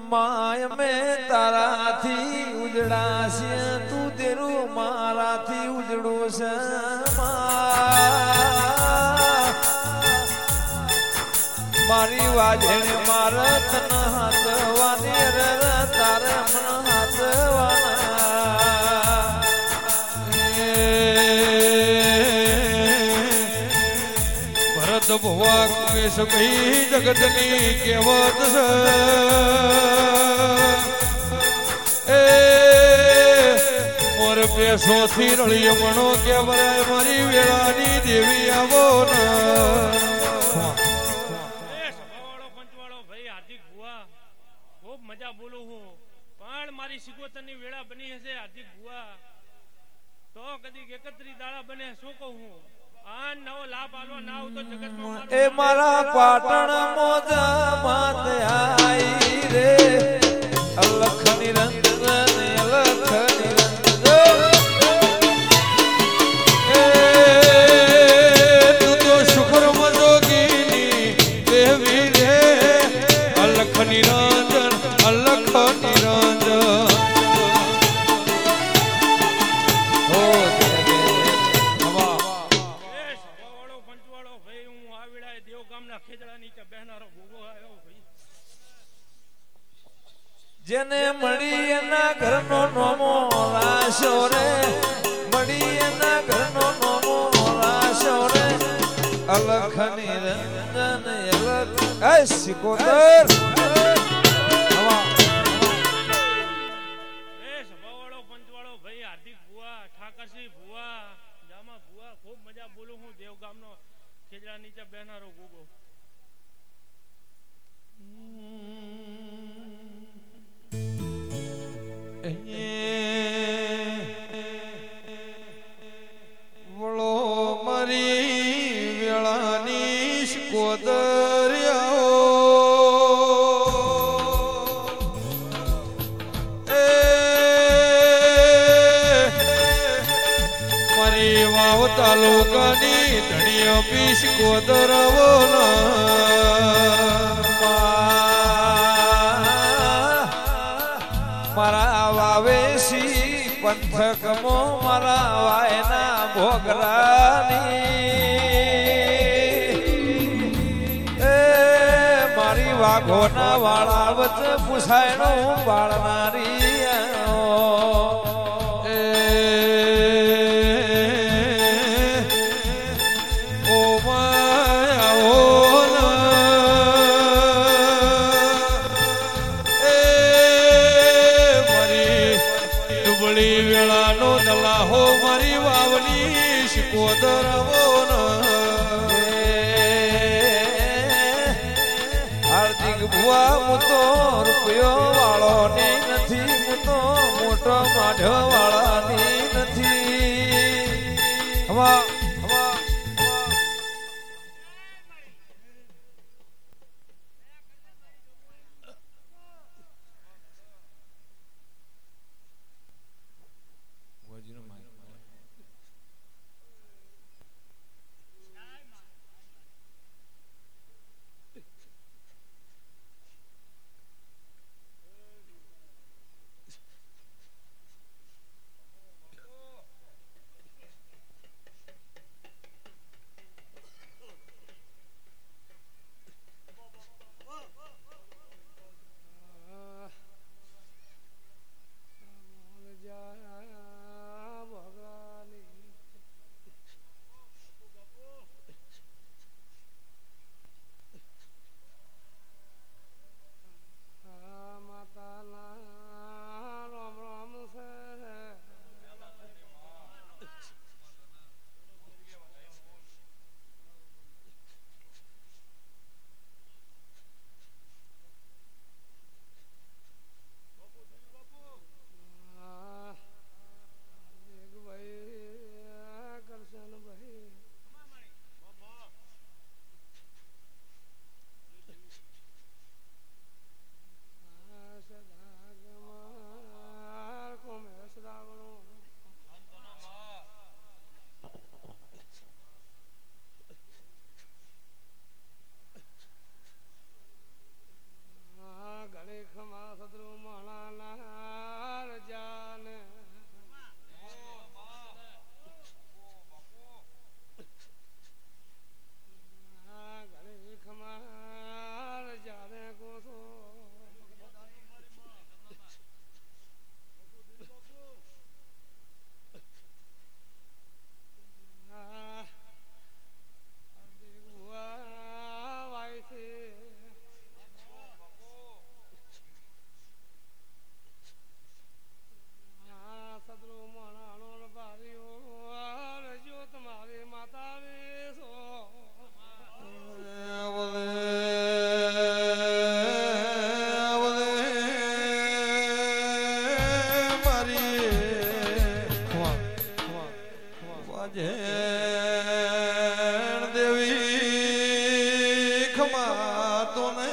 my મેં તારાથી ઉજળાશે તું તેરું મારાથી ઉજળું છે મારી વાજણે મારે તન હાથવાની રે તારે મન હાથવાના ભરત ભુવા કુમેશ ભાઈ જગતની કહેવત છે મોર પેસોથી રળિયો મણો કેવરાય મારી વેળાની દેવી આવો ને મજા બોલું હું પણ મારી સિકોતરની વેળા બની હશે હાર્દિક ભુવા તો કદી 31 દાડા બને શું કહું હું આ નવો લાભ આલવા ના આવ તો જગતમાં એ મારા પાટણ મોજા માત આઈ રે અલખ નિરંજન અલખ નિરંજન એ તું તો શુક્ર મજોગીની દેવી રે અલખ નિરંજન અલખ નિરંજન હો જેને મળી એના ઘરનો નોમો રાશો રે મળી એના ઘરનો નોમો રાશો રે અલખ નિરંજન અલખ એ સિકોતર હાર્દિક ભુવા ઠાકરસિંહ ભુવા જામા ભુવા ખૂબ મજા બોલું હું દેવ ગામનો ખેજડા નીચે બેહનારો ગોગો વળો મારી વેળાની શકોદરિયાઓ મારી વાવ તાલુકાની ધણીય પીશ કોદરવો મારા વાવેશી પંથકમો મારા વાયના ભોગરાની એ મારી વાઘોના વાળા વચ્ચે પૂછાયણું બાળનારી વેળાનો દલાહો મારી વાવની શિકોદરવો હાર્દિક ભુવા હું તો રૂપિયો વાળો ની નથી હું તો મોટો માઢ્યો વાળાની નથી હવા તો ને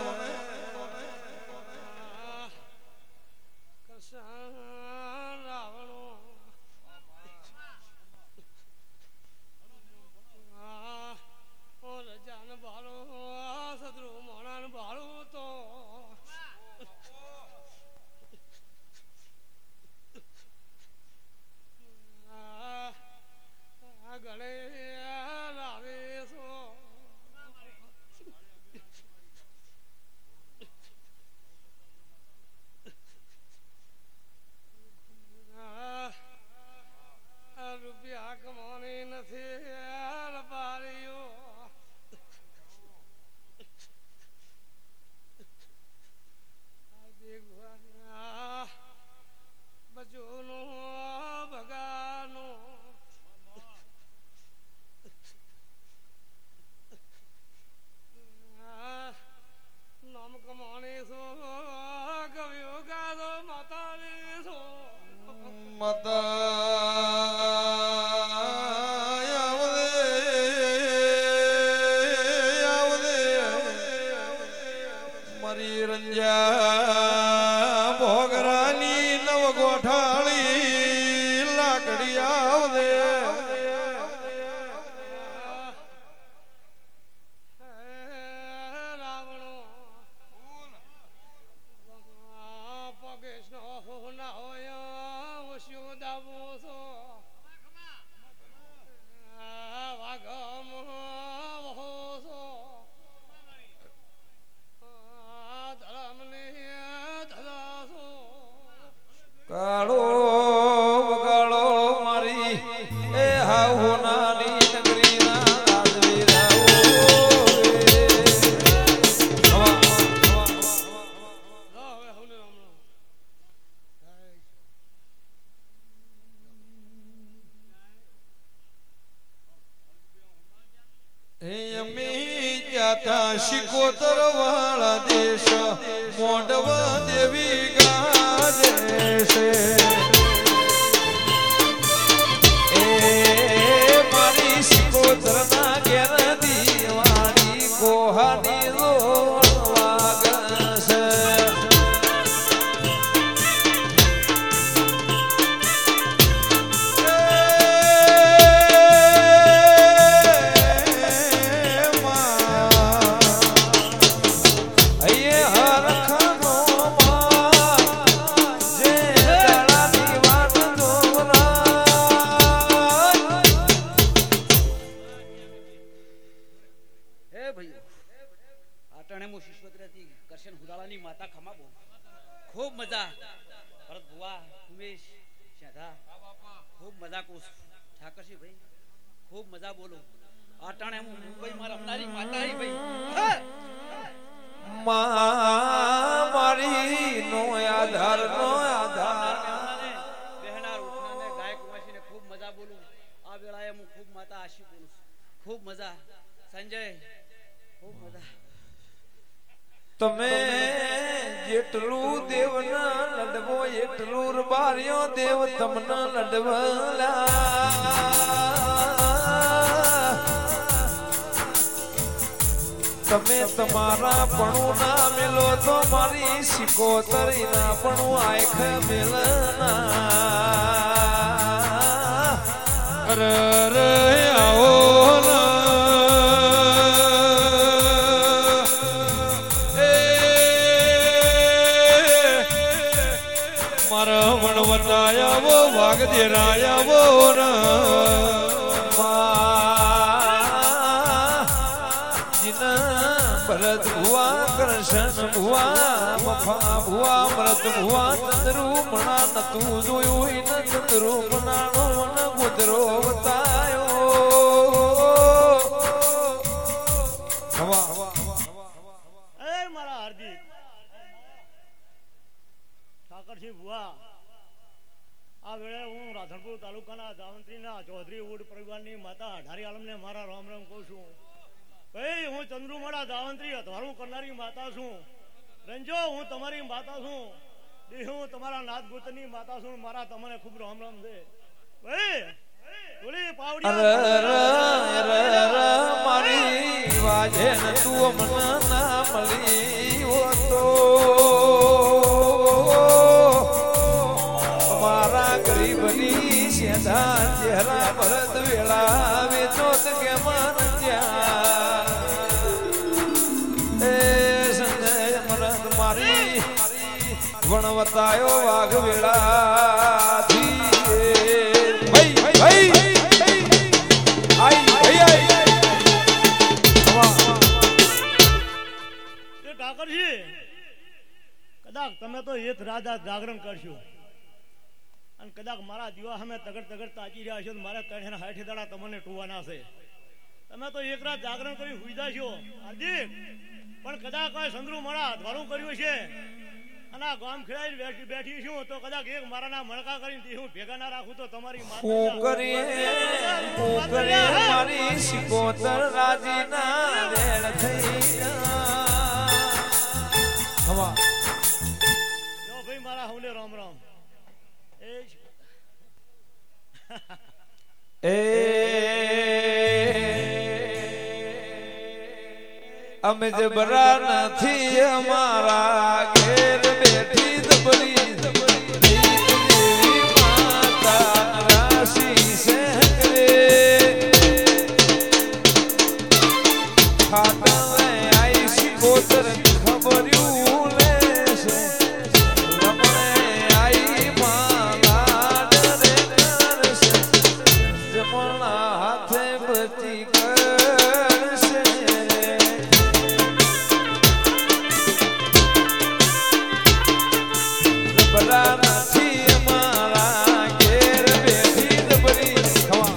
મારી રંજા ભોગરાની નવ ગોઠાળી લાકડી આવદે કાળો વગાડો મારી એ હાહુ નાની નગરીના અમે જાતા શિકોતર વાળા દેશ મોઢવા દેવી ગાજે છે એ મારી શિકોતર ના ઘેર દીવાળી કોહાની રોડ વાગશે માતા ખમાબો ખૂબ મજા ભરત ભુવા ઉમેશ શાધા ખૂબ મજા કોસ ઠાકરસિંહ ભાઈ ખૂબ મજા બોલો આટાણે હું મુંબઈ માં રમનારી માતા હી ભાઈ મારી નો આધાર બહેનાર ઉઠનાને ગાયક વાસીને ખૂબ મજા બોલું આ વેળાએ હું ખૂબ માતા આશી બોલું ખૂબ મજા સંજય ખૂબ મજા તમે જેટલું દેવના લડવો એટલું રબાર્યો દેવ તમને લડવલા તમે તમારા પણું ના મેલો તો મારી સિકોતરી ના પણું આંખ મેલના અરે આવો વણવનાયાવો વાગદેરાયાવો ભરત ભુવા કૃષ્ણ ભુવા મફા ભુવા મરત ભુવા ચંદ્રુમણા નતું જોયું ન ચંદ્રુમણાનો ન ગુજરો બતાયો મારા હાર્દિક ઠાકરસિંહ ભુવા આ વેળે હું રાધનપુર તાલુકાના જાવંત્રીના ચૌધરી વુડ પરિવારની માતા અઢારી આલમને મારા રામ રામ કહું છું ભાઈ હું ચંદ્રુમડા જાવંત્રી અથવારું કરનારી માતા છું રંજો હું તમારી માતા છું હું તમારા નાથગોતની માતા છું મારા તમને ખૂબ રામ રામ છે ભાઈ બોલી પાવડી મારી વાજે ને તું મને ના મળી હોતો મારા ગરીબની સેધા ચહેરા ભરત વેળા વેચો કે મન જ્યાં એ સંજય મરદ મારી વણવતાયો વાઘ વેળાથી ભાઈ ભાઈ ઠાકરજી કદાચ તમે તો એક રાજા જાગરણ કરશો અને કદાચ મારા દીવા સામે તગડ તાચી રહ્યા છો મારે 360 દાડા તમને ટોવાના છે તમે તો એક રાત જાગરણ કરી હુઈ જાશો હાર્દિક પણ કદાચ કોઈ સંગ્રહ મારા ધવારું કર્યું છે અને આ ગામ ખેડાઈ બેઠી છું તો કદાચ એક મારાના મણકા કરીને હું ભેગા ના રાખું તો તમારી મારી સિકોતર રાજીના રેડ થઈ હવા જો ભાઈ મારા હવલે રામ રામ અમે જબરા નથી અમારા ઘેર બેઠી દબરી દેવી માતા રાશી સે કરે ખાતા આઈ સિકોતર ખબર્યું લેશે રમણે આઈ માલા ડરે કરશે જમણા હાથે બચી કરશે બરા નથી અમારા ઘેર બેઠી દબરી ખવા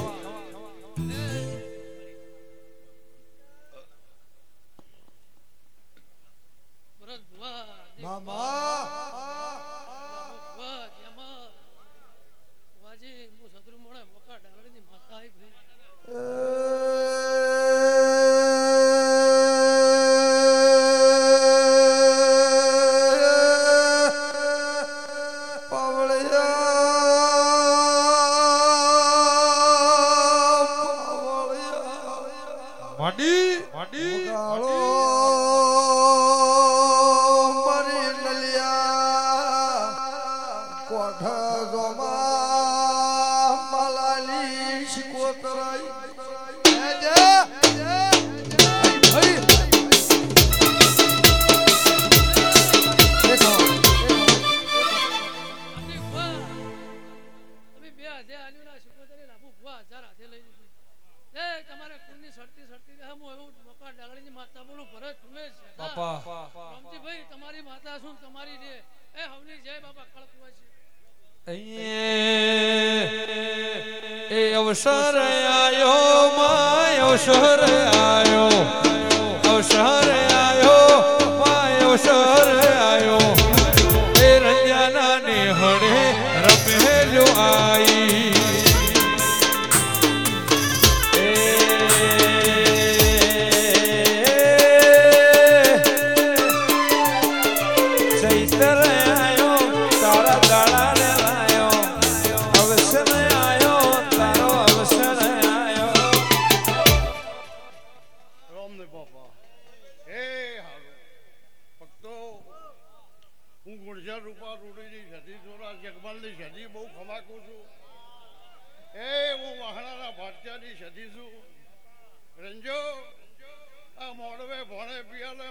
અવસર આયો માય અવસર આયો અવસર આયો માય અવસર આયો એ રંજાના ને હડે રમેલો આઈ ચૈતર આયો તારા દાડા ને લાયો અવસર રૂપા રૂડીની સદી જોરા જગમાલની સદી બહુ ખમાકું છું હું મહારાણા ભારતીયાની સદી છું રંજો આ મોડવે ભણે પિયાલે